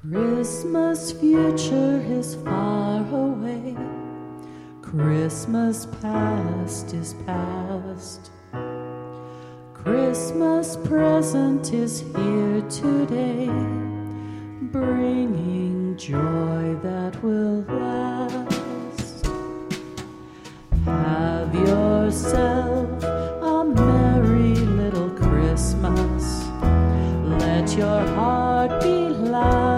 Christmas future is far away. Christmas past is past. Christmas present is here today, bringing joy that will last. Have yourself a merry little Christmas. Let your heart be loud.